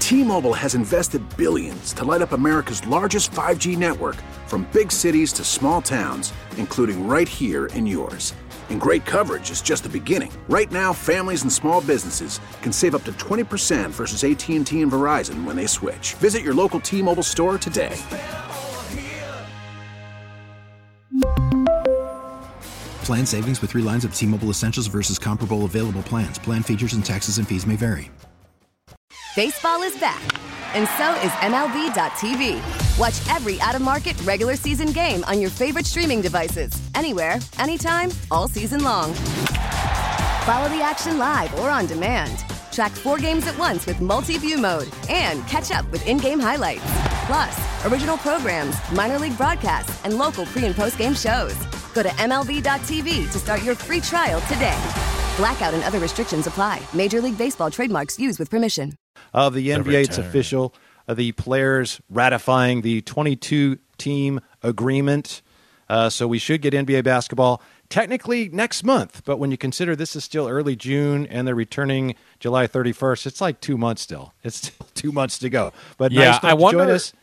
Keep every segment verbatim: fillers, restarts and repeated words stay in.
T-Mobile has invested billions to light up America's largest five G network, from big cities to small towns, including right here in yours. And great coverage is just the beginning. Right now, families and small businesses can save up to twenty percent versus A T and T and Verizon when they switch. Visit your local T-Mobile store today. Plan savings with three lines of T-Mobile Essentials versus comparable available plans. Plan features and taxes and fees may vary. Baseball is back, and so is M L B dot T V. Watch every out-of-market regular season game on your favorite streaming devices, anywhere, anytime, all season long. Follow the action live or on demand. Track four games at once with multi-view mode and catch up with in-game highlights. Plus, original programs, minor league broadcasts, and local pre- and post-game shows. Go to M L B dot T V to start your free trial today. Blackout and other restrictions apply. Major League Baseball trademarks used with permission. Of the N B A, it's official. Uh, the players ratifying the twenty-two team agreement. Uh, so we should get N B A basketball technically next month. But when you consider this is still early June and they're returning July thirty-first, it's like two months still. It's still two months to go. But yeah, nice I wonder. Join us.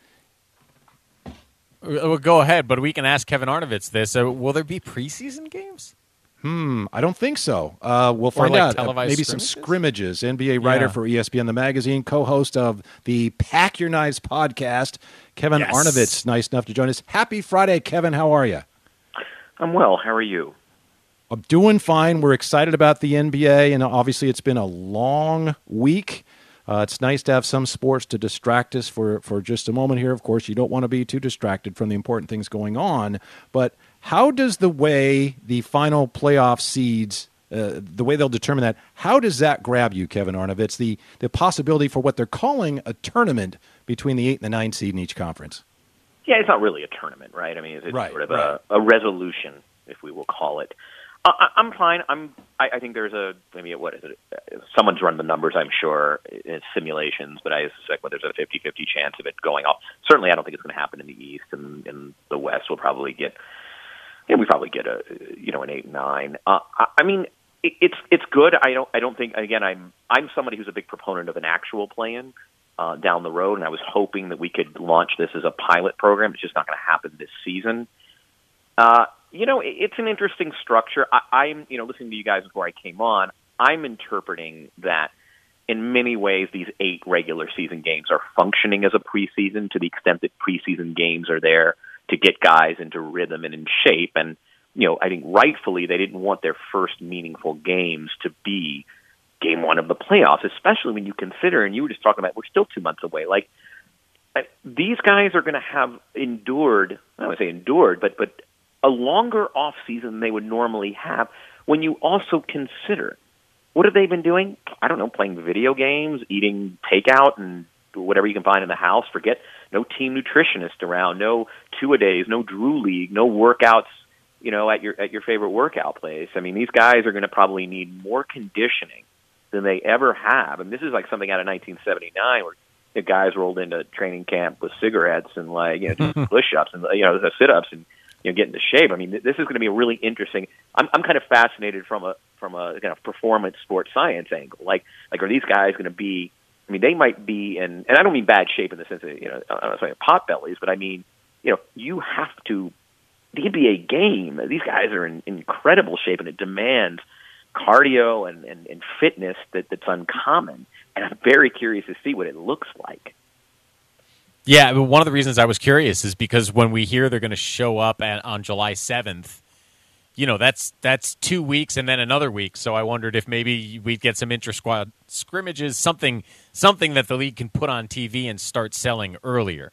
Well, go ahead, but we can ask Kevin Arnovitz this. Uh, will there be preseason games? Hmm, I don't think so. Uh, we'll find like out. Uh, scrimmages? maybe some scrimmages. N B A writer Yeah. for E S P N The Magazine, co-host of the Pack Your Knives podcast, Kevin Yes. Arnovitz, nice enough to join us. Happy Friday, Kevin. How are you? I'm well. How are you? I'm doing fine. We're excited about the N B A, and obviously it's been a long week. Uh, it's nice to have some sports to distract us for, for just a moment here. Of course, you don't want to be too distracted from the important things going on. But how does the way the final playoff seeds, uh, the way they'll determine that, how does that grab you, Kevin Arnovitz, the, the possibility for what they're calling a tournament between the eight and the nine seed in each conference? Yeah, it's not really a tournament, right? I mean, it's Right, sort of right. a, a resolution, if we will call it. Uh, I, I'm fine. I'm. I, I think there's a maybe what is it? Someone's run the numbers, I'm sure, in simulations, but I suspect that there's a fifty-fifty chance of it going off. Certainly, I don't think it's going to happen in the East, and in the West, we'll probably get. Yeah, we probably get a you know an eight nine. Uh, I, I mean, it, it's it's good. I don't I don't think again. I'm I'm somebody who's a big proponent of an actual play-in uh, down the road, and I was hoping that we could launch this as a pilot program. It's just not going to happen this season. Uh, you know, it, it's an interesting structure. I, I'm you know listening to you guys before I came on. I'm interpreting that in many ways these eight regular season games are functioning as a preseason to the extent that preseason games are there to get guys into rhythm and in shape. And, you know, I think rightfully they didn't want their first meaningful games to be game one of the playoffs, especially when you consider, and you were just talking about, we're still two months away. Like, these guys are going to have endured, I don't want to say endured, but, but a longer off season than they would normally have when you also consider, what have they been doing? I don't know, playing video games, eating takeout and whatever you can find in the house. Forget no team nutritionist around, no two-a-days, no Drew League, no workouts, you know, at your at your favorite workout place. I mean, these guys are going to probably need more conditioning than they ever have. And this is like something out of nineteen seventy-nine where the guys rolled into training camp with cigarettes and like, you know, just push-ups and, you know, the sit-ups and, you know, get into shape. I mean, this is going to be a really interesting. I'm I'm kind of fascinated from a from a kind of performance sports science angle. Like like are these guys going to be? I mean, they might be in, and I don't mean bad shape in the sense of, you know, I'm not saying pot bellies, but I mean, you know, you have to. The N B A game. These guys are in incredible shape, and it demands cardio and and, and fitness that, that's uncommon. And I'm very curious to see what it looks like. Yeah, but one of the reasons I was curious is because when we hear they're going to show up at, on July seventh, you know, that's that's two weeks and then another week. So I wondered if maybe we'd get some inter-squad scrimmages, something something that the league can put on T V and start selling earlier.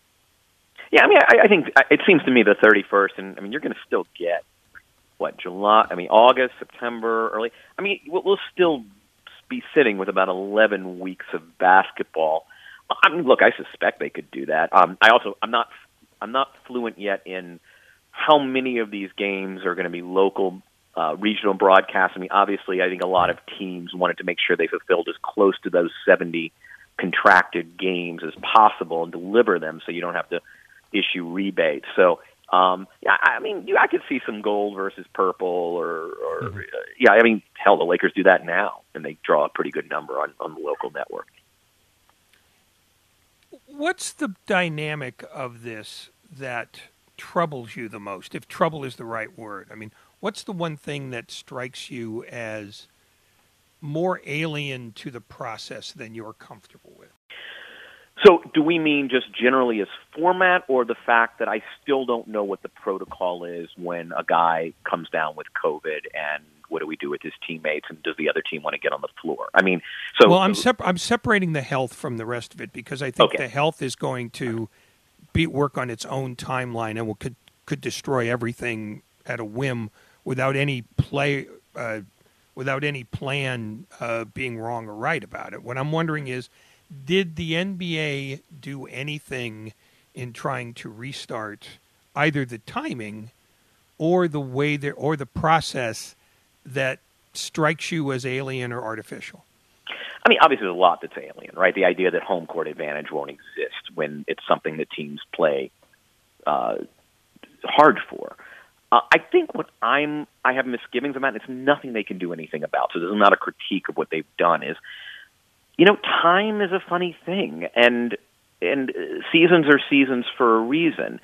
Yeah, I mean, I, I think it seems to me the thirty-first, and I mean, you're going to still get, what, July, I mean, August, September, early. I mean, we'll, we'll still be sitting with about eleven weeks of basketball. I mean, look, I suspect they could do that. Um, I also, I'm not, I'm not fluent yet in how many of these games are going to be local, uh, regional broadcasts. I mean, obviously, I think a lot of teams wanted to make sure they fulfilled as close to those seventy contracted games as possible and deliver them so you don't have to issue rebates. So, um, yeah, I mean, you, I could see some gold versus purple, or, or mm-hmm. uh, yeah, I mean, hell, the Lakers do that now, and they draw a pretty good number on, on the local network. What's the dynamic of this that troubles you the most, if trouble is the right word? I mean, what's the one thing that strikes you as more alien to the process than you're comfortable with? So do we mean just generally as format, or the fact that I still don't know what the protocol is when a guy comes down with COVID, and what do we do with his teammates, and does the other team want to get on the floor? I mean, so well, I'm sep- I'm separating the health from the rest of it, because I think okay. the health is going to be work on its own timeline and will could could destroy everything at a whim without any play, uh, without any plan uh, being wrong or right about it. What I'm wondering is, did the N B A do anything in trying to restart either the timing or the way there or the process that strikes you as alien or artificial? I mean, obviously, there's a lot that's alien, right? The idea that home court advantage won't exist when it's something that teams play uh, hard for. Uh, I think what I'm, I have misgivings about, and it's nothing they can do anything about, so this is not a critique of what they've done, is, you know, time is a funny thing, and and seasons are seasons for a reason,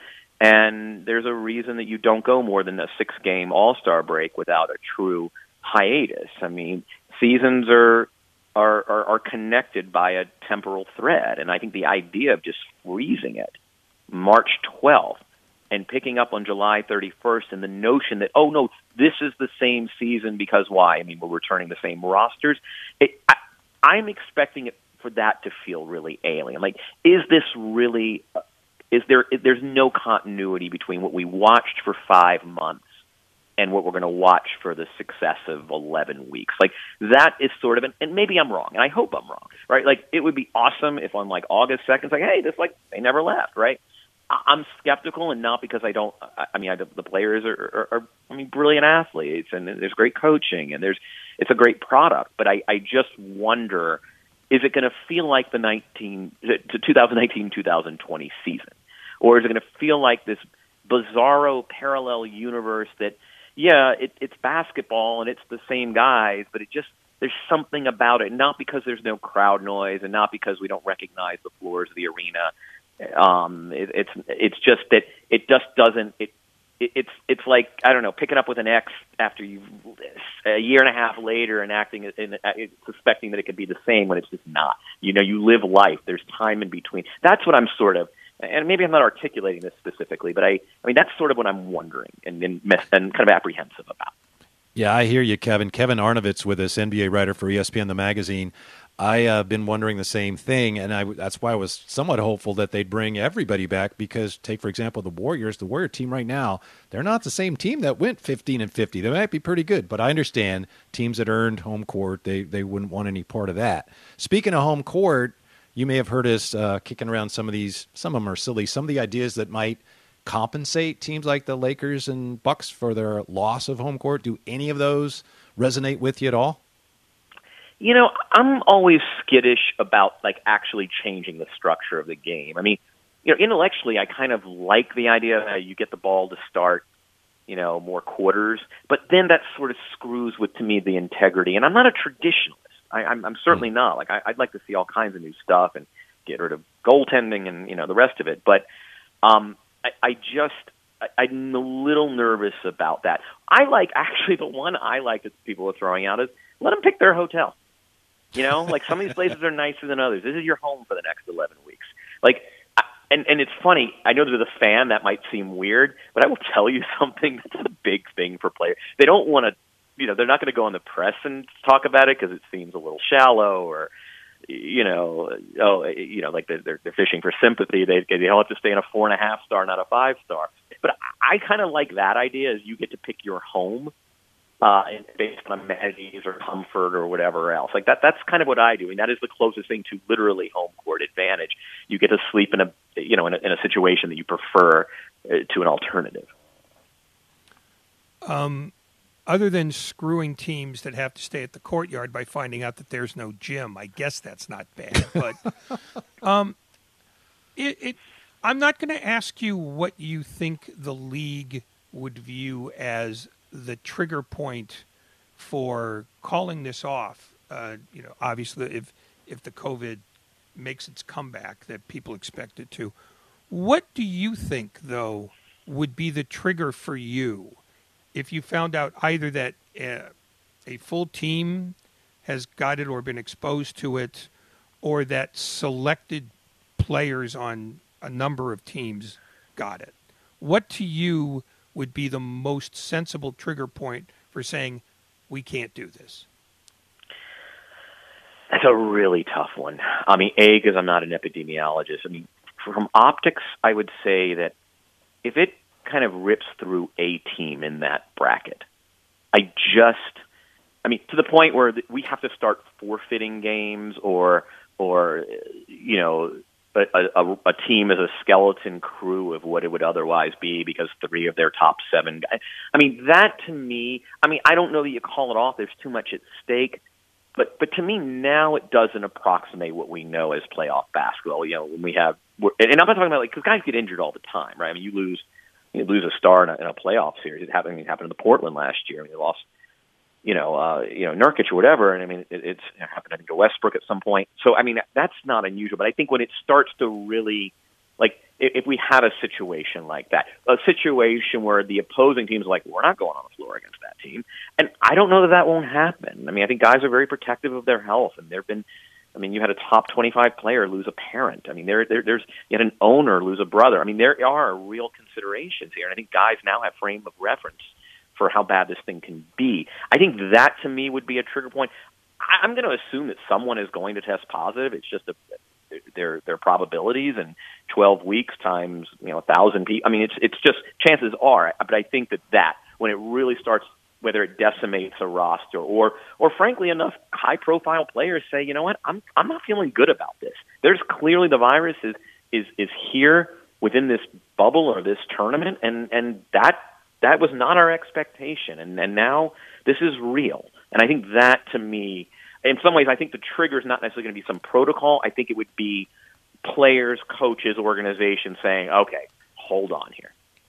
and there's a reason that you don't go more than a six-game All-Star break without a true hiatus. I mean, seasons are are, are are connected by a temporal thread, and I think the idea of just freezing it March twelfth and picking up on July thirty-first, and the notion that, oh, no, this is the same season because why? I mean, we're returning the same rosters. It, I, I'm expecting it for that to feel really alien. Like, is this really, is there, there's no continuity between what we watched for five months and what we're going to watch for the successive eleven weeks. Like, that is sort of, an, and maybe I'm wrong, and I hope I'm wrong, right? Like, it would be awesome if on, like, August second, it's like, hey, this, like, they never left, right? I'm skeptical, and not because I don't, I mean, I, the players are, are, are, I mean, brilliant athletes, and there's great coaching, and there's, it's a great product, but I, I just wonder, is it going to feel like the nineteen to twenty nineteen twenty twenty season? Or is it going to feel like this bizarro parallel universe that, yeah, it, it's basketball and it's the same guys, but it just, there's something about it, not because there's no crowd noise and not because we don't recognize the floors of the arena. Um, it, it's it's just that it just doesn't. It, it it's it's like, I don't know, picking up with an ex after you a year and a half later and acting in, in, suspecting that it could be the same when it's just not. You know, you live life. There's time in between. That's what I'm sort of. And maybe I'm not articulating this specifically, but I I mean that's sort of what I'm wondering and and, and kind of apprehensive about. Yeah, I hear you, Kevin. Kevin Arnovitz with us, N B A writer for E S P N The Magazine. I have uh, been wondering the same thing, and I, that's why I was somewhat hopeful that they'd bring everybody back because, take, for example, the Warriors. The Warrior team right now, they're not the same team that went fifteen and fifty. They might be pretty good, but I understand teams that earned home court, they, they wouldn't want any part of that. Speaking of home court, you may have heard us uh, kicking around some of these, some of them are silly, some of the ideas that might compensate teams like the Lakers and Bucks for their loss of home court. Do any of those resonate with you at all? You know, I'm always skittish about, like, actually changing the structure of the game. I mean, you know, intellectually, I kind of like the idea that you get the ball to start, you know, more quarters, but then that sort of screws with, to me, the integrity. And I'm not a traditionalist. I, I'm, I'm certainly not. Like, I, I'd like to see all kinds of new stuff and get rid of goaltending and, you know, the rest of it. But um, I, I just, I, I'm a little nervous about that. I like, actually, the one I like that people are throwing out is let them pick their hotel. You know, like some of these places are nicer than others. This is your home for the next eleven weeks. Like, and and it's funny. I know to the fan that might seem weird, but I will tell you something. That's a big thing for players. They don't want to, you know, they're not going to go on the press and talk about it because it seems a little shallow or, you know, oh, you know, like they're they're fishing for sympathy. They they all have to stay in a four and a half star, not a five star. But I, I kind of like that idea. Is you get to pick your home. Uh, based on amenities or comfort or whatever else. Like that, that's kind of what I do. And that is the closest thing to literally home court advantage. You get to sleep in a, you know, in a, in a situation that you prefer uh, to an alternative. Um, other than screwing teams that have to stay at the courtyard by finding out that there's no gym, I guess that's not bad. But um, it, it, I'm not going to ask you what you think the league would view as the trigger point for calling this off. Uh, you know, obviously, if if the COVID makes its comeback that people expect it to. What do you think, though, would be the trigger for you if you found out either that uh, a full team has got it or been exposed to it, or that selected players on a number of teams got it? What to you would be the most sensible trigger point for saying, we can't do this? That's a really tough one. I mean, A, because I'm not an epidemiologist. I mean, from optics, I would say that if it kind of rips through a team in that bracket, I just, I mean, to the point where we have to start forfeiting games, or, or you know, a, a, a team is a skeleton crew of what it would otherwise be because three of their top seven guys. I mean, that to me, I mean, I don't know that you call it off. There's too much at stake. But but to me now it doesn't approximate what we know as playoff basketball. You know, when we have, and I'm not talking about like, because guys get injured all the time, right? I mean, you lose you lose a star in a, in a playoff series. It happened it happened to Portland last year. I mean, they lost, you know, uh, you know Nurkic or whatever, and I mean it, it's it happened I think to Westbrook at some point. So I mean that's not unusual. But I think when it starts to really, like, if we had a situation like that, a situation where the opposing team's like, we're not going on the floor against that team. And I don't know that that won't happen. I mean, I think guys are very protective of their health, and there have been, I mean, you had a top twenty-five player lose a parent. I mean, there, there, there's, you had an owner lose a brother. I mean, there are real considerations here. And I think guys now have frame of reference for how bad this thing can be. I think that, to me, would be a trigger point. I, I'm going to assume that someone is going to test positive. It's just a, their their probabilities, and twelve weeks times, you know, a thousand people. I mean, it's it's just chances are. But I think that that when it really starts, whether it decimates a roster, or or frankly enough high profile players say, you know what, I'm I'm not feeling good about this. There's clearly the virus is is is here within this bubble or this tournament, and and that that was not our expectation, and and now this is real. And I think that, to me, in some ways, I think the trigger is not necessarily going to be some protocol. I think it would be players, coaches, organizations saying, okay, hold on here.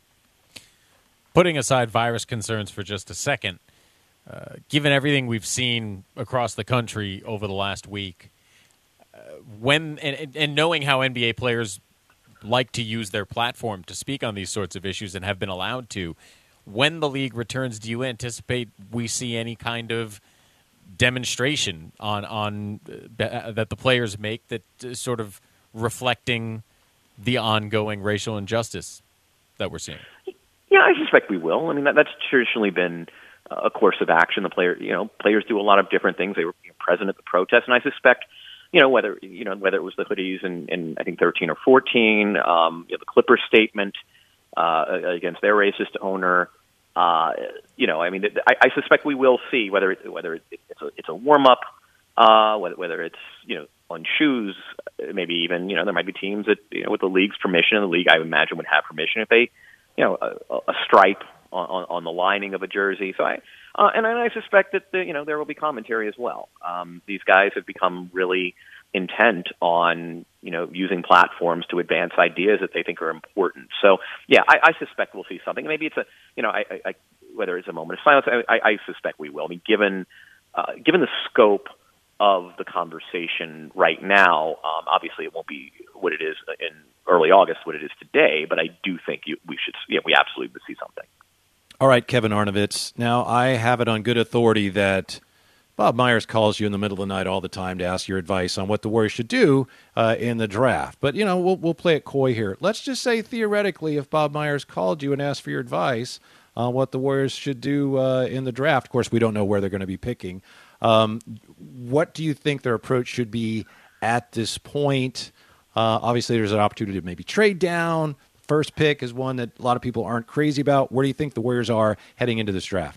Putting aside virus concerns for just a second, uh, given everything we've seen across the country over the last week, uh, when and, and knowing how N B A players like to use their platform to speak on these sorts of issues and have been allowed to, when the league returns, do you anticipate we see any kind of demonstration on on uh, that the players make that is sort of reflecting the ongoing racial injustice that we're seeing? Yeah, I suspect we will. I mean, that, that's traditionally been a course of action. The player, you know, players do a lot of different things. They were present at the protest, and I suspect, you know, whether you know whether it was the hoodies in, in I think thirteen or fourteen, um, you know, the Clippers statement uh, against their racist owner. Uh, you know, I mean, I, I suspect we will see whether it, whether it, it's a it's a warm up, uh, whether whether it's you know on shoes, maybe even you know there might be teams that you know with the league's permission, and the league I would imagine would have permission if they you know a, a stripe on, on, on the lining of a jersey. So I uh, and I suspect that the, you know there will be commentary as well. Um, these guys have become really intent on you know using platforms to advance ideas that they think are important. So yeah, I, I suspect we'll see something. Maybe it's a you know I, I, I whether it's a moment of silence. I, I suspect we will. I mean, given uh, given the scope of the conversation right now, um, obviously it won't be what it is in early August, what it is today. But I do think you, we should. Yeah, we absolutely would see something. All right, Kevin Arnovitz. Now I have it on good authority that Bob Myers calls you in the middle of the night all the time to ask your advice on what the Warriors should do uh, in the draft. But, you know, we'll we'll play it coy here. Let's just say theoretically if Bob Myers called you and asked for your advice on what the Warriors should do uh, in the draft. Of course, we don't know where they're going to be picking. Um, what do you think their approach should be at this point? Uh, obviously, there's an opportunity to maybe trade down. First pick is one that a lot of people aren't crazy about. Where do you think the Warriors are heading into this draft?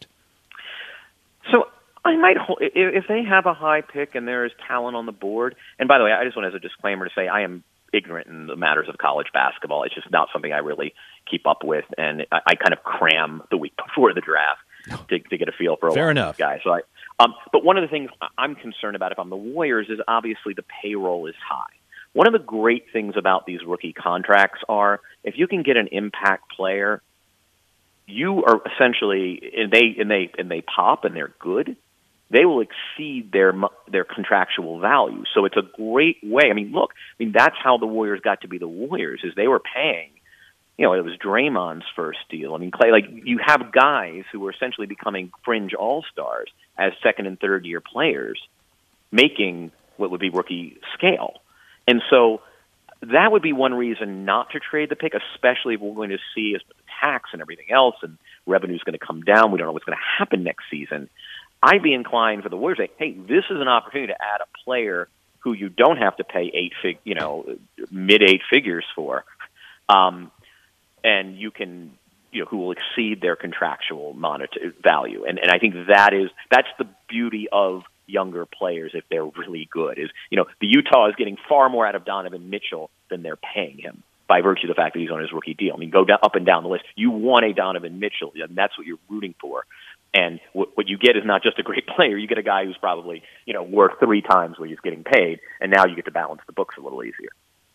So I might, if they have a high pick and there is talent on the board, and by the way, I just want as a disclaimer to say I am ignorant in the matters of college basketball. It's just not something I really keep up with, and I, I kind of cram the week before the draft to, to get a feel for a Fair lot enough. of these guys. So I, um, but one of the things I'm concerned about if I'm the Warriors is obviously the payroll is high. One of the great things about these rookie contracts are if you can get an impact player, you are essentially, and they and they and they pop and they're good. they will exceed their their contractual value. So it's a great way. I mean, look, I mean that's how the Warriors got to be the Warriors, is they were paying. You know, it was Draymond's first deal. I mean, Clay, like you have guys who were essentially becoming fringe all-stars as second and third year players, making what would be rookie scale. And so that would be one reason not to trade the pick, especially if we're going to see as the tax and everything else and revenue is going to come down. We don't know what's going to happen next season. I'd be inclined for the Warriors to say, hey, this is an opportunity to add a player who you don't have to pay eight fig, you know, mid eight figures for. Um, and you can, you know, who will exceed their contractual monetary value. And and I think that is, that's the beauty of younger players if they're really good, is, you know, the Utah is getting far more out of Donovan Mitchell than they're paying him by virtue of the fact that he's on his rookie deal. I mean, go down, up and down the list. You want a Donovan Mitchell, and that's what you're rooting for. And what, what you get is not just a great player. You get a guy who's probably, you know, worth three times what he's getting paid, and now you get to balance the books a little easier.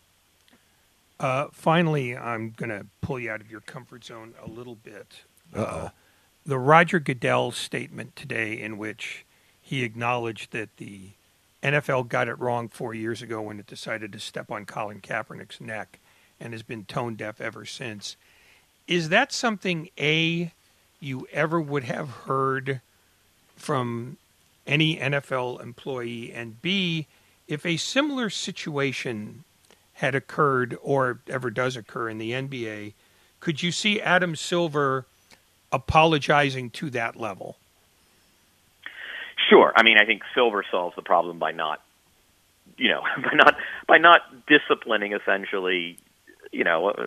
Uh, finally, I'm going to pull you out of your comfort zone a little bit. Uh, the Roger Goodell statement today, in which he acknowledged that the N F L got it wrong four years ago when it decided to step on Colin Kaepernick's neck and has been tone deaf ever since. Is that something, A, you ever would have heard from any N F L employee, and B, if a similar situation had occurred or ever does occur in the N B A, could you see Adam Silver apologizing to that level? Sure. I mean, I think Silver solves the problem by not, you know, by not by not disciplining essentially, you know, a,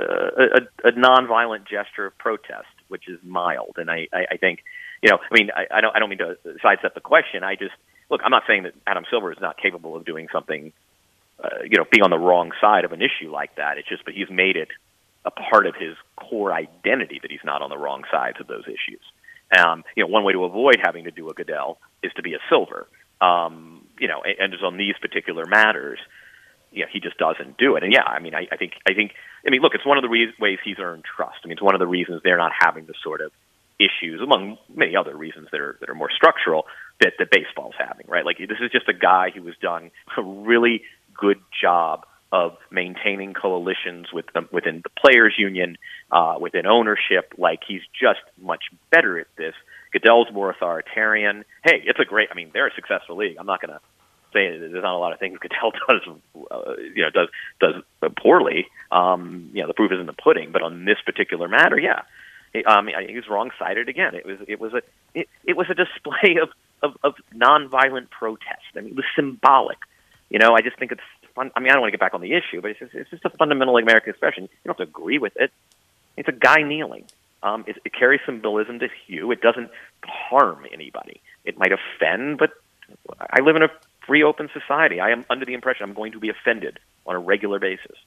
a, a nonviolent gesture of protest, which is mild. And I, I, I think, you know, I mean, I, I don't I don't mean to sidestep the question. I just look. I'm not saying that Adam Silver is not capable of doing something. Uh, you know, being on the wrong side of an issue like that. It's just that he's made it a part of his core identity that he's not on the wrong sides of those issues. Um, you know, one way to avoid having to do a Goodell is to be a Silver. Um, you know, and, and just on these particular matters, you know, he just doesn't do it. And yeah, I mean, I, I think, I think, I mean, look, it's one of the re- ways he's earned trust. I mean, it's one of the reasons they're not having the sort of issues, among many other reasons that are that are more structural, that that baseball's having. Right? Like, this is just a guy who has done a really good job of maintaining coalitions with them, within the players' union, uh, within ownership. Like, he's just much better at this. Goodell's more authoritarian. Hey, it's a great. I mean, they're a successful league. I'm not going to say there's not a lot of things Goodell does, uh, you know, does does poorly. Um, you know, the proof is in the pudding. But on this particular matter, yeah, he, um, he was wrong-sided again. It was it was a it, it was a display of, of of nonviolent protest. I mean, it was symbolic. You know, I just think it's fun. I mean, I don't want to get back on the issue, but it's just, it's just a fundamental American expression. You don't have to agree with it. It's a guy kneeling. Um, it, it carries symbolism to hue. It doesn't harm anybody. It might offend, but I live in a free, open society. I am under the impression I'm going to be offended on a regular basis.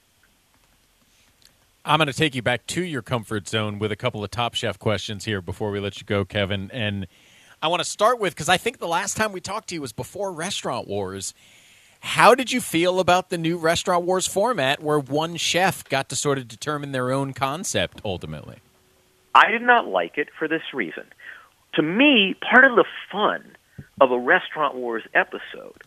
I'm going to take you back to your comfort zone with a couple of Top Chef questions here before we let you go, Kevin. And I want to start with, because I think the last time we talked to you was before Restaurant Wars. How did you feel about the new Restaurant Wars format where one chef got to sort of determine their own concept ultimately? I did not like it for this reason. To me, part of the fun of a Restaurant Wars episode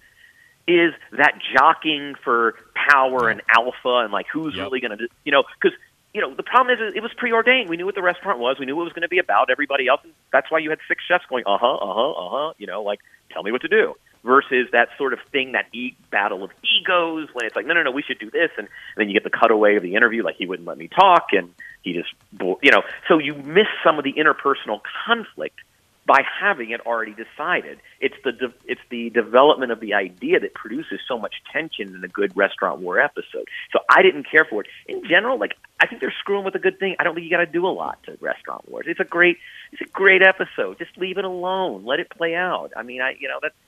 is that jockeying for power and alpha and, like, who's yep. really going to, you know, because, you know, the problem is it was preordained. We knew what the restaurant was. We knew what it was going to be about. Everybody else, that's why you had six chefs going, uh-huh, uh-huh, uh-huh, you know, like, tell me what to do. Versus that sort of thing, that e- battle of egos, when it's like, no, no, no, we should do this. And, and then you get the cutaway of the interview, like, he wouldn't let me talk, and he just, you know. So you miss some of the interpersonal conflict by having it already decided. It's the de- it's the development of the idea that produces so much tension in a good Restaurant War episode. So I didn't care for it. In general, like, I think they're screwing with a good thing. I don't think you got to do a lot to Restaurant Wars. It's a great, it's a great episode. Just leave it alone. Let it play out. I mean, I, you know, that's,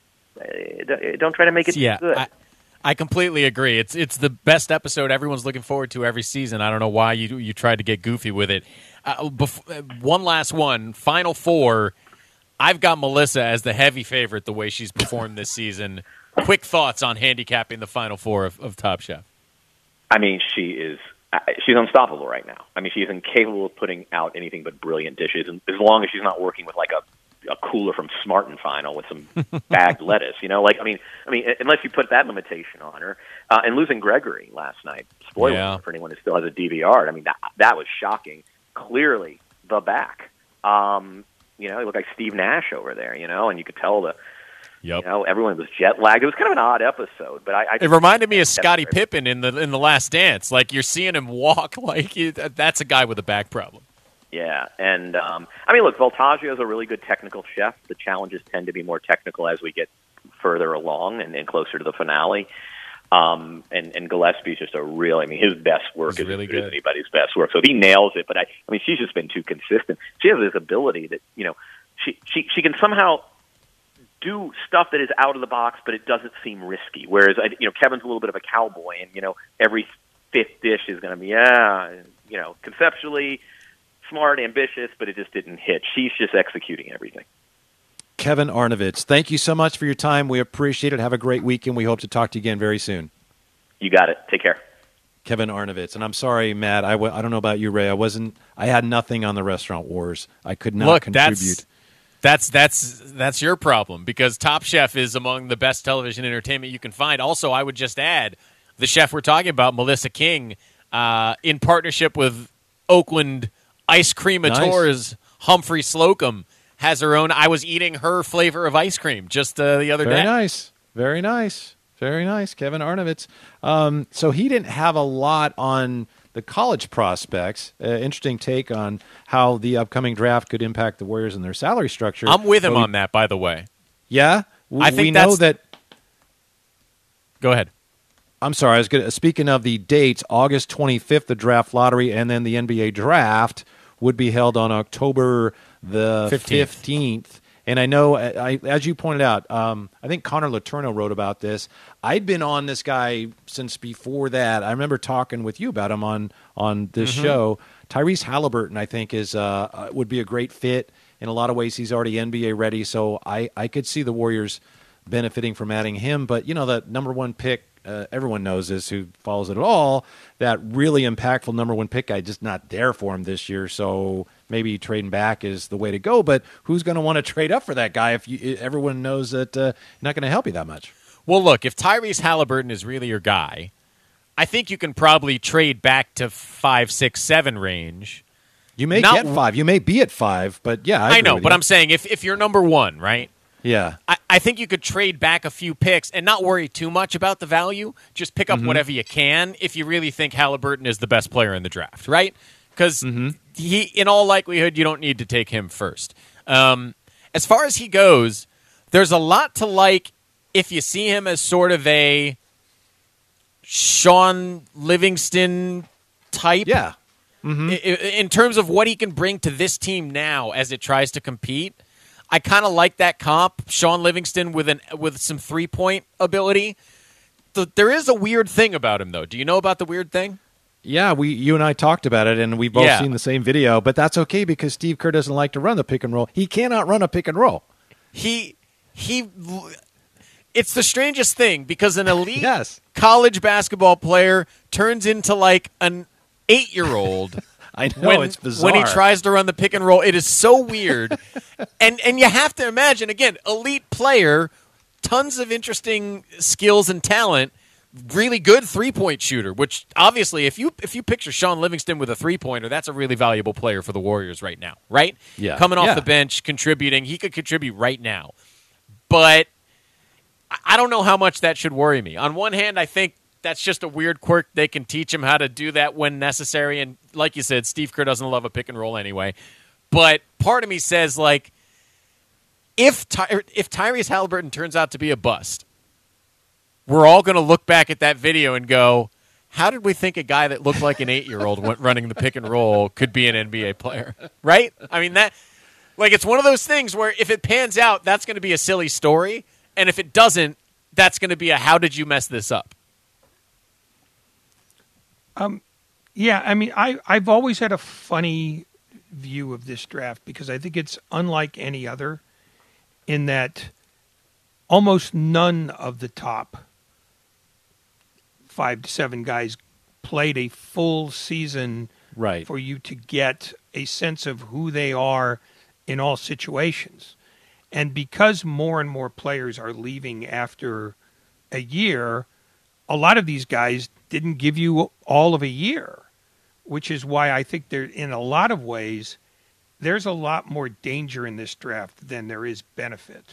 uh, don't try to make it yeah, good. I- I completely agree. It's it's the best episode everyone's looking forward to every season. I don't know why you you tried to get goofy with it. Uh, bef- one last one, Final Four. I've got Melissa as the heavy favorite the way she's performed this season. Quick thoughts on handicapping the Final Four of, of Top Chef. I mean, she is she's unstoppable right now. I mean, she's incapable of putting out anything but brilliant dishes, and as long as she's not working with like a a cooler from Smart and Final with some bagged lettuce. You know, like I mean, I mean, unless you put that limitation on her. Uh, and losing Gregory last night, spoiler yeah. for anyone who still has a D V R. I mean, that that was shocking. Clearly, the back. Um, you know, he looked like Steve Nash over there. You know, and you could tell the. Yep. You know, everyone was jet lagged. It was kind of an odd episode, but I. I it reminded me of Scottie Pippen in the in the Last Dance. Like you're seeing him walk like he, that's a guy with a back problem. Yeah, and um, I mean, look, Voltaggio is a really good technical chef. The challenges tend to be more technical as we get further along and, and closer to the finale. Um, and, and Gillespie's just a real, I mean, his best work is really as good good. as anybody's best work. So he nails it, but I, I mean, she's just been too consistent. She has this ability that, you know, she, she, she can somehow do stuff that is out of the box, but it doesn't seem risky. Whereas, I, you know, Kevin's a little bit of a cowboy and, you know, every fifth dish is going to be, yeah, you know, conceptually smart, ambitious, but it just didn't hit. She's just executing everything. Kevin Arnovitz, thank you so much for your time. We appreciate it. Have a great weekend. We hope to talk to you again very soon. You got it. Take care. Kevin Arnovitz. And I'm sorry, Matt, I, w- I don't know about you, Ray. I wasn't. I had nothing on the Restaurant Wars. I could not Look, contribute. That's, that's, that's, that's your problem because Top Chef is among the best television entertainment you can find. Also, I would just add the chef we're talking about, Melissa King, uh, in partnership with Oakland Ice Creamateurs, nice. Humphrey Slocum, has her own. I was eating her flavor of ice cream just uh, the other Very day. Very nice. Very nice. Very nice. Kevin Arnovitz. Um, so he didn't have a lot on the college prospects. Uh, interesting take on how the upcoming draft could impact the Warriors and their salary structure. I'm with him we, on that, by the way. Yeah? We, I think we that's... know that. Go ahead. I'm sorry. I was gonna, speaking of the dates, August twenty-fifth, the draft lottery, and then the N B A draft would be held on October the fifteenth. fifteenth. And I know, I, as you pointed out, um, I think Connor Letourneau wrote about this. I'd been on this guy since before that. I remember talking with you about him on, on this mm-hmm. show. Tyrese Halliburton, I think, is uh, would be a great fit. In a lot of ways, he's already N B A ready. So I, I could see the Warriors benefiting from adding him. But, you know, the number one pick, uh, everyone knows this who follows it at all, that really impactful number one pick guy just not there for him this year. So maybe trading back is the way to go. But who's going to want to trade up for that guy if you, everyone knows that uh, not going to help you that much? Well, look, if Tyrese Halliburton is really your guy, I think you can probably trade back to five, six, seven range. You may Not, get five. You may be at five, but yeah, I, I know. But you. I'm saying if, if you're number one, right? Yeah. I, I think you could trade back a few picks and not worry too much about the value. Just pick up mm-hmm. whatever you can if you really think Halliburton is the best player in the draft, right? Because mm-hmm. he, in all likelihood, you don't need to take him first. Um, as far as he goes, there's a lot to like if you see him as sort of a Sean Livingston type. Yeah. Mm-hmm. In, in terms of what he can bring to this team now as it tries to compete. I kind of like that comp, Sean Livingston with an with some three-point ability. The, there is a weird thing about him, though. Do you know about the weird thing? Yeah, we you and I talked about it, and we've both yeah. seen the same video. But that's okay because Steve Kerr doesn't like to run the pick and roll. He cannot run a pick and roll. He he. It's the strangest thing because an elite yes. college basketball player turns into like an eight-year-old. I know, when, it's bizarre. When he tries to run the pick and roll, it is so weird. and and you have to imagine, again, elite player, tons of interesting skills and talent, really good three-point shooter, which obviously if you if you picture Sean Livingston with a three-pointer, that's a really valuable player for the Warriors right now, right? Yeah. Coming off yeah. the bench, contributing. He could contribute right now. But I don't know how much that should worry me. On one hand, I think that's just a weird quirk. They can teach him how to do that when necessary. And like you said, Steve Kerr doesn't love a pick and roll anyway. But part of me says, like, if Ty- if Tyrese Halliburton turns out to be a bust, we're all going to look back at that video and go, how did we think a guy that looked like an eight-year-old went running the pick and roll could be an N B A player? Right? I mean, that, like, it's one of those things where if it pans out, that's going to be a silly story. And if it doesn't, that's going to be a how did you mess this up? Um, yeah, I mean, I, I've always had a funny view of this draft because I think it's unlike any other in that almost none of the top five to seven guys played a full season right. for you to get a sense of who they are in all situations. And because more and more players are leaving after a year, a lot of these guys didn't give you all of a year, which is why I think there, in a lot of ways, there's a lot more danger in this draft than there is benefit.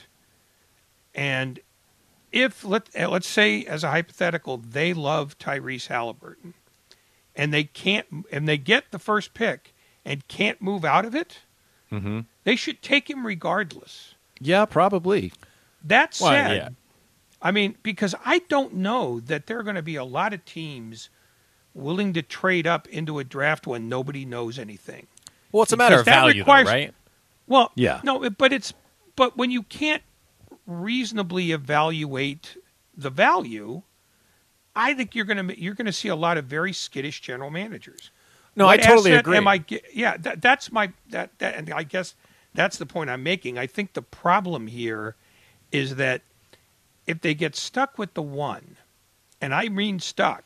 And if, let, let's say, as a hypothetical, they love Tyrese Halliburton, and they can't, and they get the first pick and can't move out of it, Mm-hmm. they should take him regardless. Yeah, probably. That Well, said, yeah. I mean, because I don't know that there are going to be a lot of teams willing to trade up into a draft when nobody knows anything. Well, it's a matter Because of that value, requires- though, right? Well, Yeah. no, but it's but when you can't reasonably evaluate the value, I think you're going to you're going to see a lot of very skittish general managers. No, What I totally asset agree. Am I, ge- yeah, that, that's my that, that, and I guess that's the point I'm making. I think the problem here is that if they get stuck with the one, and I mean stuck,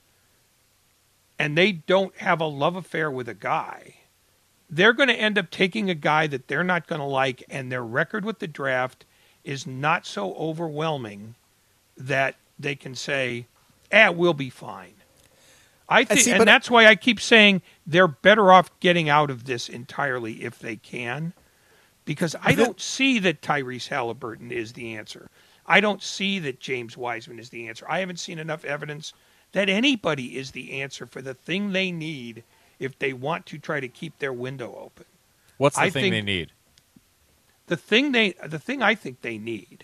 and they don't have a love affair with a guy, they're going to end up taking a guy that they're not going to like, and their record with the draft is not so overwhelming that they can say, "Ah, we'll be fine." I think, see, and but- that's why I keep saying they're better off getting out of this entirely if they can, because I the- don't see that Tyrese Halliburton is the answer. I don't see that James Wiseman is the answer. I haven't seen enough evidence that anybody is the answer for the thing they need if they want to try to keep their window open. What's the I thing think- they need? The thing they, the thing I think they need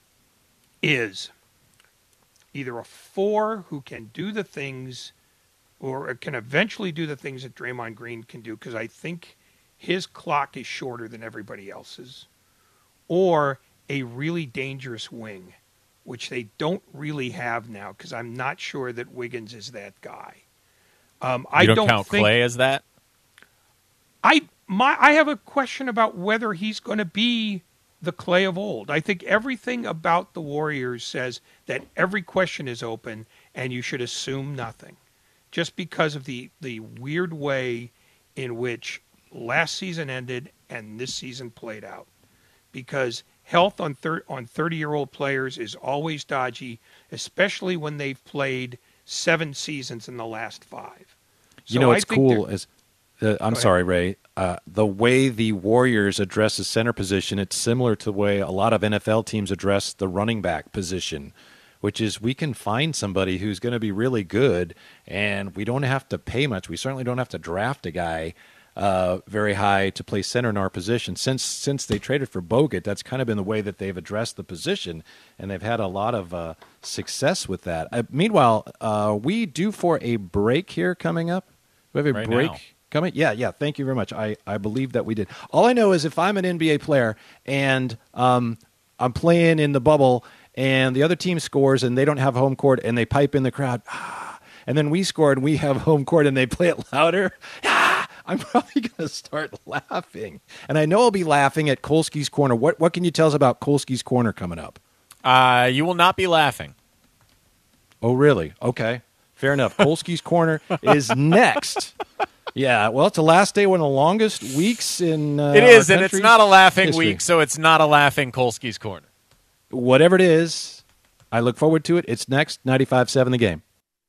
is either a four who can do the things, or can eventually do the things that Draymond Green can do, because I think his clock is shorter than everybody else's, or a really dangerous wing, which they don't really have now, because I'm not sure that Wiggins is that guy. Um, You I don't, don't count think, Clay as that? I my I have a question about whether he's going to be the Clay of old. I think everything about the Warriors says that every question is open and you should assume nothing, just because of the the weird way in which last season ended and this season played out. Because health on thir- on thirty-year-old players is always dodgy, especially when they've played seven seasons in the last five. You So know, I it's think cool. they're- Is uh, I'm ahead. sorry, Ray. Uh, the way the Warriors address the center position, it's similar to the way a lot of N F L teams address the running back position, which is we can find somebody who's going to be really good, and we don't have to pay much. We certainly don't have to draft a guy uh, very high to play center in our position. Since since they traded for Bogut, that's kind of been the way that they've addressed the position, and they've had a lot of uh, success with that. Uh, meanwhile, uh, we due for a break here coming up. We have a Right break now. coming. Yeah, yeah. Thank you very much. I, I believe that we did. All I know is if I'm an N B A player and um, I'm playing in the bubble and the other team scores and they don't have home court and they pipe in the crowd, ah, and then we score and we have home court and they play it louder, ah, I'm probably going to start laughing. And I know I'll be laughing at Kolsky's Corner. What what can you tell us about Kolsky's Corner coming up? Uh, you will not be laughing. Oh, really? Okay. Fair enough. Kolsky's Corner is next. Yeah, well, it's the last day, one of the longest weeks in uh, It is, our and it's country's not a laughing history. week, so it's not a laughing Kolsky's Corner. Whatever it is, I look forward to it. It's next, ninety-five seven The Game.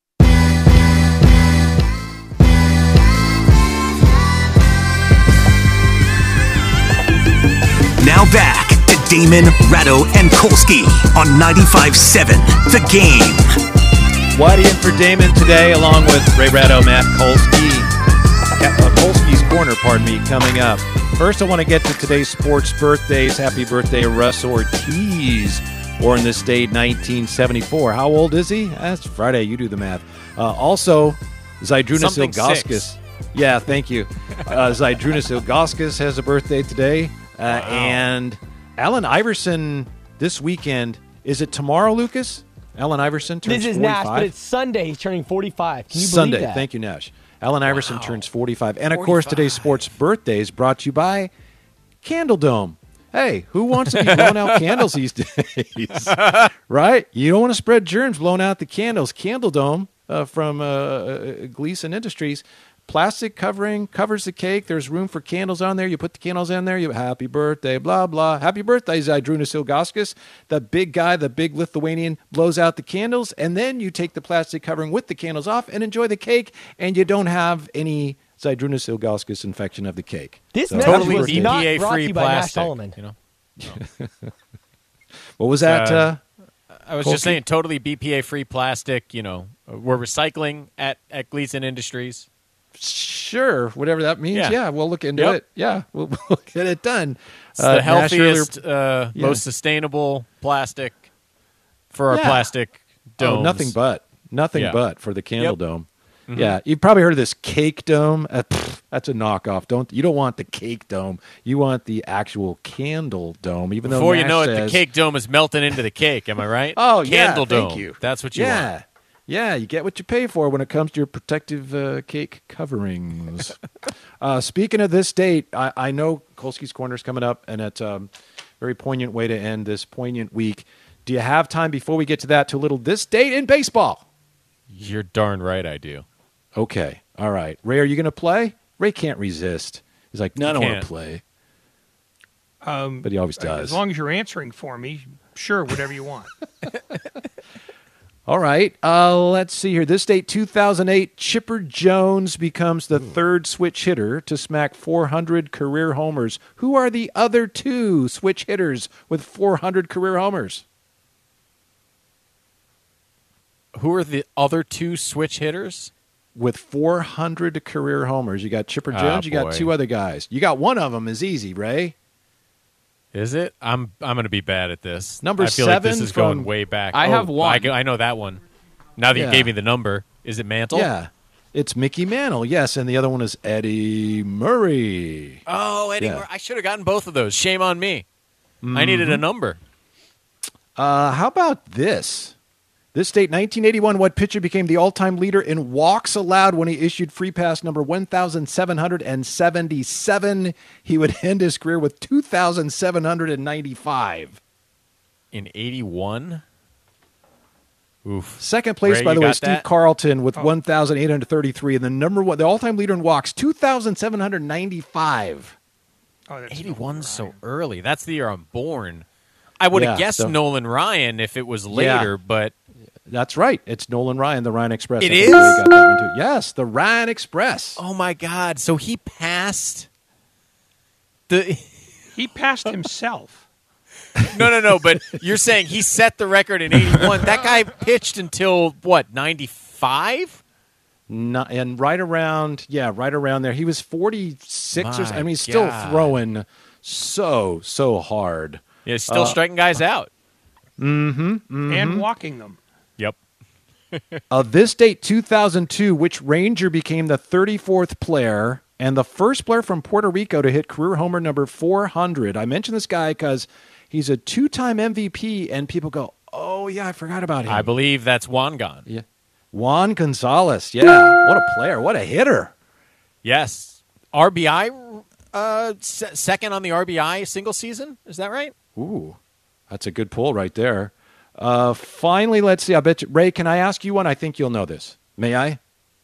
Now back to Damon, Ratto, and Kolsky on ninety-five seven The Game. Whitey in for Damon today, along with Ray Ratto, Matt Kolsky. Ca- uh, Kolsky's Corner, pardon me, coming up. First, I want to get to today's sports birthdays. Happy birthday, Russ Ortiz, born this date, nineteen seventy-four. How old is he? That's Friday. You do the math. Uh, also, Zydrunas Something Ilgauskas. six. Yeah, thank you. Uh, Zydrunas Ilgauskas has a birthday today. Uh, Wow. And Allen Iverson this weekend. Is it tomorrow, Lucas? Allen Iverson turns This is forty-five. Nash, but it's Sunday. He's turning forty-five. Can you Sunday. believe that? Thank you, Nash. Allen Iverson turns forty-five. And, of course, today's sports birthday is brought to you by Candle Dome. Hey, who wants to be blowing out candles these days? Right? You don't want to spread germs blowing out the candles. Candle Dome uh, from uh, uh, Gleason Industries plastic covering covers the cake. There's room for candles on there. You put the candles in there. You happy birthday, blah, blah. Happy birthday, Zydrunas Ilgauskas. The big guy, the big Lithuanian, blows out the candles, and then you take the plastic covering with the candles off and enjoy the cake, and you don't have any Zydrunas Ilgauskas infection of the cake. This So, message totally was B P not brought to A-free you by Matt plastic. Solomon. You know, What was that? Uh, Uh, I was Colsky? just saying, totally B P A-free plastic. You know, we're recycling at at Gleason Industries. Sure, whatever that means. Yeah, Yeah. we'll look into Yep. it. Yeah, we'll, we'll get it done. It's Uh, the Nash earlier- healthiest, uh, Yeah. most sustainable plastic for our Yeah. plastic domes. Oh, nothing but. Nothing Yeah. but for the candle Yep. dome. Mm-hmm. Yeah, you've probably heard of this cake dome. Uh, pff, that's a knockoff. Don't you don't want the cake dome. You want the actual candle dome. Even Before though you Nash know it, says, the cake dome is melting into the cake. Am I right? Oh, yeah, Candle thank dome. you. That's what you yeah. want. Yeah, you get what you pay for when it comes to your protective uh, cake coverings. uh, speaking of this date, I, I know Kolsky's Corner is coming up, and it's a um, very poignant way to end this poignant week. Do you have time before we get to that to a little this date in baseball? You're darn right I do. Okay, all right. Ray, are you going to play? Ray can't resist. He's like, no, I don't want Can't. to play. Um, But he always does. As long as you're answering for me, sure, whatever you want. All right. Uh, let's see here. This date, two thousand eight, Chipper Jones becomes the third switch hitter to smack four hundred career homers. Who are the other two switch hitters with four hundred career homers? Who are the other two switch hitters? With four hundred career homers. You got Chipper Ah, Jones. You got boy. two other guys. You got one of them is easy, Ray. Is it? I'm I'm going to be bad at this. Number I feel like this seven is going from- way back. I Oh, have one. I, go- I know that one. Now that Yeah. you gave me the number, is it Mantle? Yeah. It's Mickey Mantle, yes, and the other one is Eddie Murray. Oh, Eddie, Yeah. Mur- I should have gotten both of those. Shame on me. I needed a number. Uh, how about this? This date, nineteen eighty-one, what pitcher became the all-time leader in walks allowed when he issued free pass number one thousand seven hundred seventy-seven? He would end his career with two thousand seven hundred ninety-five. In eighty-one? Oof. Second place, Ray, by you the way, got Steve that? Carlton with one thousand eight hundred thirty-three. And the number one, the all-time leader in walks, two thousand seven hundred ninety-five. Oh, that's eighty-one's so early. That's the year I'm born. I would have Yeah, guessed so- Nolan Ryan if it was Yeah. later, but That's right. It's Nolan Ryan, the Ryan Express. It I think is? Ray got that one too. Yes, the Ryan Express. oh my God. So he passed the. He passed himself. No, no, no. But you're saying he set the record in eighty-one. That guy pitched until, what, ninety-five? Not, and right around, yeah, right around there. He was forty-six or so. My I mean, he's still God. throwing so, so hard. Yeah, still Uh, striking guys out. And walking them. Yep. Uh, this date, two thousand two, which Ranger became the thirty-fourth player and the first player from Puerto Rico to hit career homer number four hundred. I mention this guy because he's a two-time M V P, and people go, oh, yeah, I forgot about him. I believe that's Wangan. Yeah. Juan Gonzalez. Yeah. What a player. What a hitter. Yes. R B I, uh, se- second on the R B I single season. Is that right? Ooh, that's a good pull right there. Uh, finally, let's see. I bet you, Ray, can I ask you one? I think you'll know this. May I?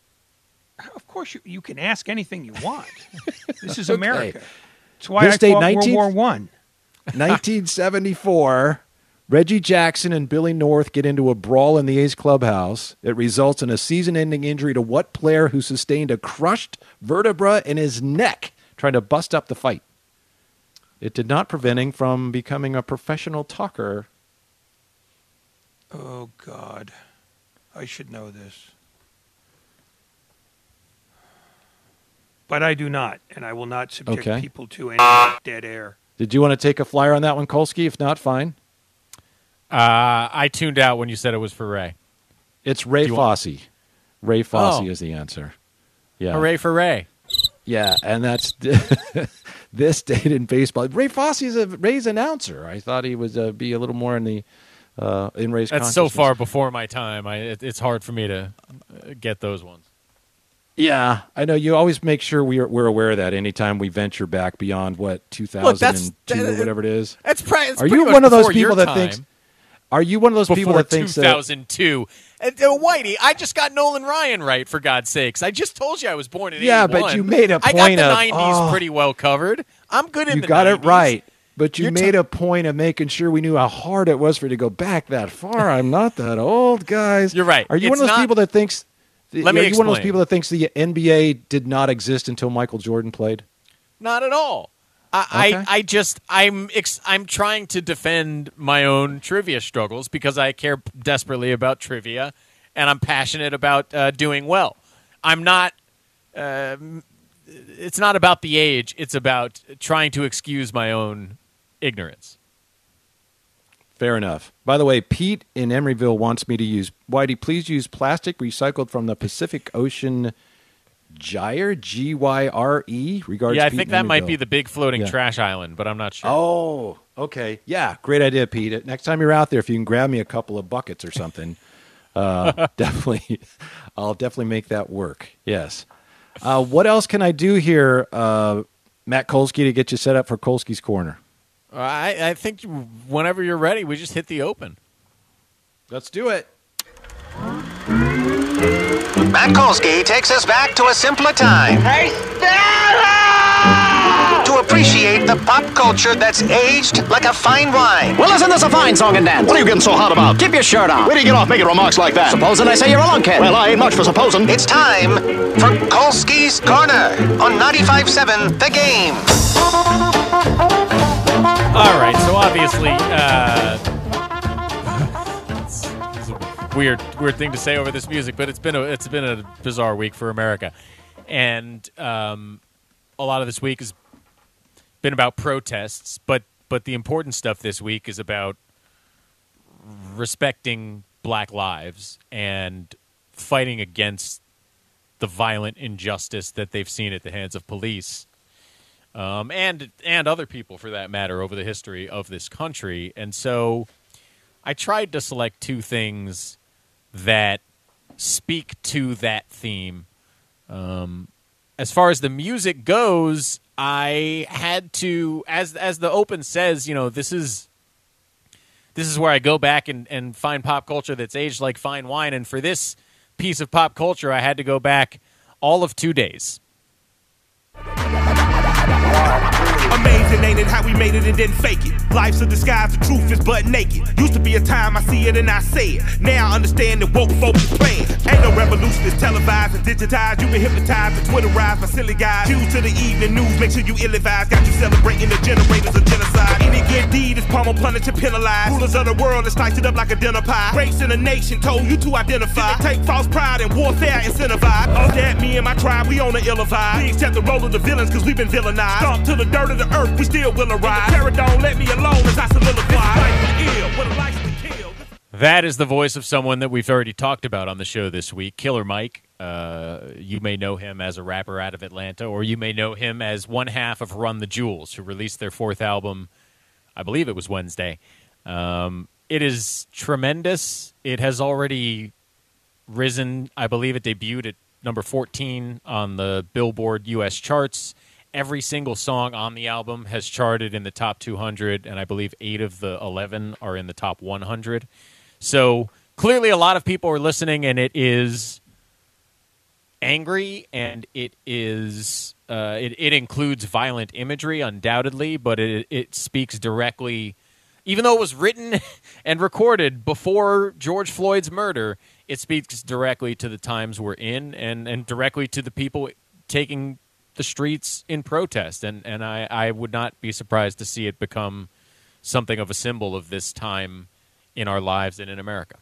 Of course, you, you can ask anything you want. This is Okay. America. That's why This I date, fought nineteen World War One. nineteen seventy-four, Reggie Jackson and Billy North get into a brawl in the A's clubhouse. It results in a season-ending injury to what player who sustained a crushed vertebra in his neck trying to bust up the fight? It did not prevent him from becoming a professional talker. Oh, God. I should know this. But I do not, and I will not subject Okay. people to any dead air. Did you want to take a flyer on that one, Kolsky? If not, fine. Uh, I tuned out when you said it was for Ray. It's Ray Do you want- Fosse. Ray Fosse Oh. is the answer. Yeah. Hooray for Ray. Yeah, and that's this date in baseball. Ray Fosse is a Ray's announcer. I thought he would uh, be a little more in the uh, in Ray's That's so consciousness. far before my time. I, it, it's hard for me to uh, get those ones. Yeah, I know. You always make sure we're we're aware of that anytime we venture back beyond what two thousand two or whatever it is. That's, pri- it's Are pretty you much one of those before your people that time. thinks? Are you one of those people Before that thinks two that? thousand two, And, uh, Whitey, I just got Nolan Ryan right, for God's sakes. I just told you I was born in Yeah, eighty-one. but you made a I point got the of, nineties oh, pretty well covered. I'm good in you the got nineties. it right. But you You're made t- a point of making sure we knew how hard it was for you to go back that far. I'm not that old, guys. You're right. Are you It's one of those not- people that thinks? Let are me you one of those explain. people that thinks the N B A did not exist until Michael Jordan played? Not at all. I, Okay. I, I just I'm ex- I'm trying to defend my own trivia struggles because I care desperately about trivia, and I'm passionate about uh, doing well. I'm not. Uh, it's not about the age. It's about trying to excuse my own ignorance. Fair enough. By the way, Pete in Emeryville wants me to use Whitey. Please use plastic recycled from the Pacific Ocean Gyre, G Y R E. Regards. yeah, I Pete think in that might Emeryville. be the big floating Yeah. trash island, but I'm not sure. Oh, okay. Yeah, great idea, Pete. Next time you're out there, if you can grab me a couple of buckets or something, uh, definitely, I'll definitely make that work. Yes. Uh, what else can I do here, uh, Matt Kolsky, to get you set up for Kolsky's Corner? I, I think whenever you're ready, we just hit the open. Let's do it. Matt Kolsky takes us back to a simpler time. Hey, Stella! To appreciate the pop culture that's aged like a fine wine. Well, isn't this a fine song and dance? What are you getting so hot about? Keep your shirt on. Where do you get off making remarks like that? Supposing I say you're a lunkhead. Well, I ain't much for supposing. It's time for Kolsky's Corner on ninety-five seven The Game. All right, so obviously, uh, it's, it's a weird, weird thing to say over this music, but it's been a, it's been a bizarre week for America, and um, a lot of this week has been about protests, but but the important stuff this week is about respecting Black lives and fighting against the violent injustice that they've seen at the hands of police. Um, and and other people, for that matter, over the history of this country. And so I tried to select two things that speak to that theme. Um, as far as the music goes, I had to, as as the open says, you know, this is this is where I go back and, and find pop culture that's aged like fine wine. And for this piece of pop culture, I had to go back all of two days. Amazing, ain't it, how we made it and didn't fake it. Life's a disguise, the truth is butt naked. Used to be a time I see it and I say it. Now I understand that woke folk is playing. Ain't no revolution, it's televised and digitized. You've been hypnotized and Twitterized by silly guys. Cues to the evening news, make sure you ill-advised. Got you celebrating the generators of genocide. Any good deed is pummel, punished, and penalized. Rulers of the world is sliced it up like a dinner pie. Race in a nation told you to identify. Take false pride and warfare incentivized. Off that, me and my tribe, we on the ill vibe. We accept the role of the villains cause we've been villainized. Stomp to the dirt of the earth, we still will arrive. The terror don't let me alone as I solidify. That is the voice of someone that we've already talked about on the show this week, Killer Mike. Uh, you may know him as a rapper out of Atlanta, or you may know him as one half of Run the Jewels, who released their fourth album, I believe it was Wednesday. Um, it is tremendous. It has already risen. I believe it debuted at number fourteen on the Billboard U S charts. Every single song on the album has charted in the top two hundred, and I believe eight of the eleven are in the top one hundred. So clearly a lot of people are listening, and it is angry, and it is uh, it, it includes violent imagery, undoubtedly, but it, it speaks directly, even though it was written and recorded before George Floyd's murder, it speaks directly to the times we're in and, and directly to the people taking the streets in protest, and and I, I would not be surprised to see it become something of a symbol of this time in our lives and in America.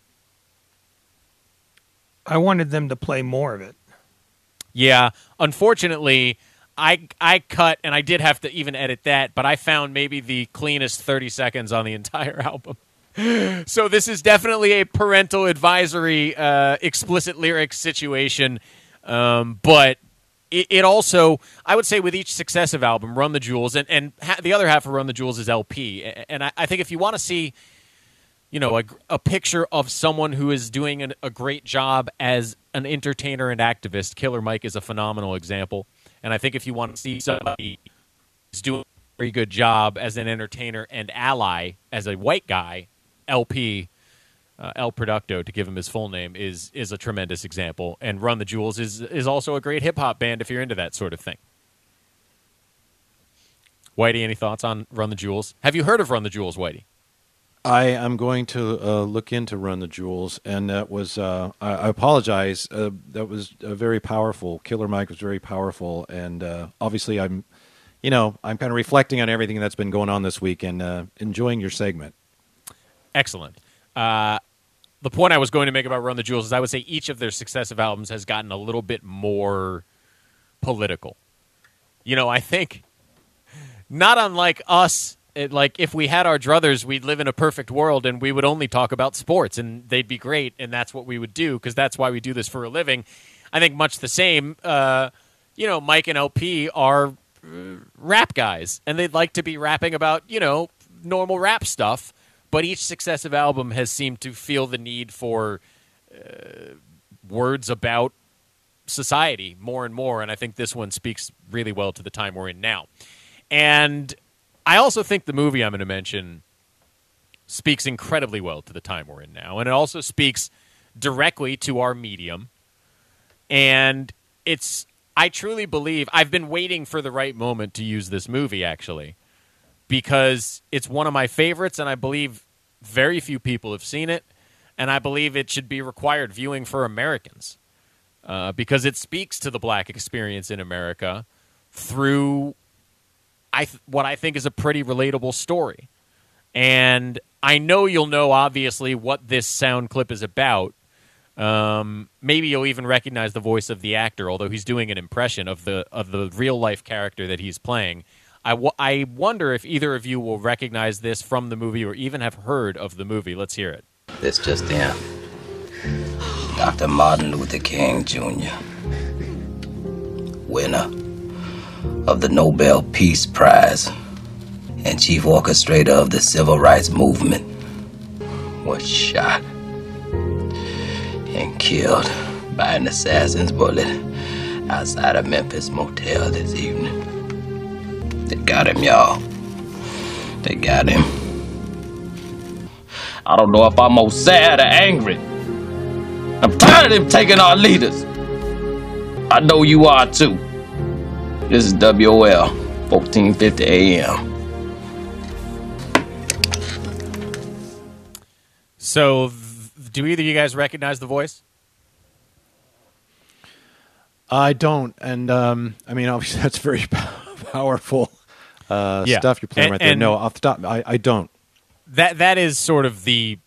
I wanted them to play more of it. Yeah, unfortunately, I I cut, and I did have to even edit that, but I found maybe the cleanest thirty seconds on the entire album. So this is definitely a parental advisory, uh, explicit lyrics situation, um, but It, it also, I would say with each successive album, Run the Jewels, and, and ha- the other half of Run the Jewels is L P. And I, I think if you want to see, you know, a, a picture of someone who is doing an, a great job as an entertainer and activist, Killer Mike is a phenomenal example. And I think if you want to see somebody who's doing a very good job as an entertainer and ally, as a white guy, L P uh, El Producto, to give him his full name, is is a tremendous example. And Run the Jewels is is also a great hip-hop band if you're into that sort of thing. Whitey, any thoughts on Run the Jewels? Have you heard of Run the Jewels, Whitey? I am going to uh, look into Run the Jewels, and that was, uh, I, I apologize, uh, that was uh, very powerful. Killer Mike was very powerful, and uh, obviously I'm, you know, I'm kind of reflecting on everything that's been going on this week and uh, enjoying your segment. Excellent. Uh, the point I was going to make about Run the Jewels is I would say each of their successive albums has gotten a little bit more political. You know, I think, not unlike us, It, like, if we had our druthers, we'd live in a perfect world and we would only talk about sports and they'd be great and that's what we would do because that's why we do this for a living. I think much the same, uh, you know, Mike and L P are uh, rap guys and they'd like to be rapping about, you know, normal rap stuff, but each successive album has seemed to feel the need for uh, words about society more and more, and I think this one speaks really well to the time we're in now. And I also think the movie I'm going to mention speaks incredibly well to the time we're in now, and it also speaks directly to our medium. And it's, I truly believe, I've been waiting for the right moment to use this movie, actually, because it's one of my favorites, and I believe very few people have seen it, and I believe it should be required viewing for Americans, uh, because it speaks to the black experience in America through I th- what I think is a pretty relatable story. And I know you'll know, obviously, what this sound clip is about. Um, maybe you'll even recognize the voice of the actor, although he's doing an impression of the of the real-life character that he's playing. I, w- I wonder if either of you will recognize this from the movie or even have heard of the movie. Let's hear it. This just in. Doctor Martin Luther King Junior, winner of the Nobel Peace Prize and chief orchestrator of the Civil Rights Movement, was shot and killed by an assassin's bullet outside a Memphis motel this evening. They got him, y'all. They got him. I don't know if I'm more sad or angry. I'm tired of them taking our leaders. I know you are too. This is W O L, fourteen fifty A M. So, th- do either of you guys recognize the voice? I don't, and um, I mean, obviously, that's very powerful uh, yeah. stuff you're playing and, right there. and No, off the top, I, I don't. That that is sort of the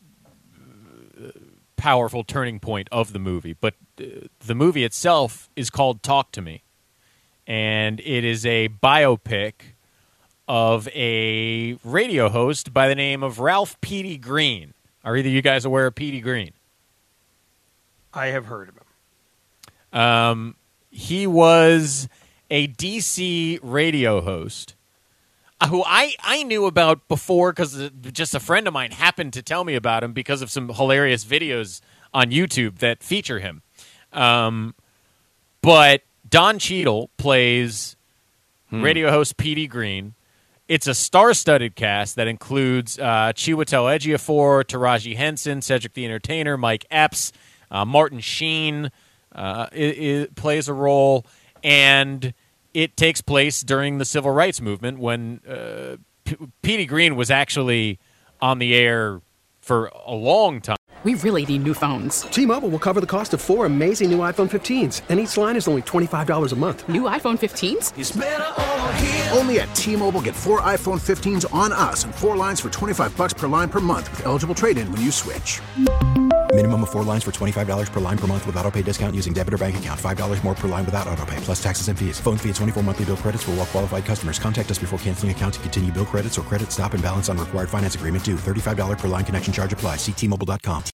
powerful turning point of the movie, but uh, the movie itself is called Talk to Me. And it is a biopic of a radio host by the name of Ralph Petey Green. Are either of you guys aware of Petey Green? I have heard of him. Um, he was a D C radio host who I, I knew about before because just a friend of mine happened to tell me about him because of some hilarious videos on YouTube that feature him. Um, but Don Cheadle plays hmm. radio host Petey Green. It's a star-studded cast that includes uh, Chiwetel Ejiofor, Taraji Henson, Cedric the Entertainer, Mike Epps, uh, Martin Sheen uh, it, it plays a role, and it takes place during the Civil Rights Movement when uh, P- Petey Green was actually on the air for a long time. We really need new phones. T-Mobile will cover the cost of four amazing new iPhone fifteens, and each line is only twenty-five dollars a month. New iPhone fifteens? It's better over here. Only at T-Mobile, get four iPhone fifteens on us and four lines for twenty-five bucks per line per month with eligible trade-in when you switch. Minimum of four lines for twenty-five dollars per line per month with auto pay discount using debit or bank account. five dollars more per line without auto pay, plus taxes and fees. Phone fee at twenty-four monthly bill credits for well-qualified customers. Contact us before canceling account to continue bill credits or credit stop and balance on required finance agreement due. thirty-five dollars per line connection charge applies. See T Mobile dot com.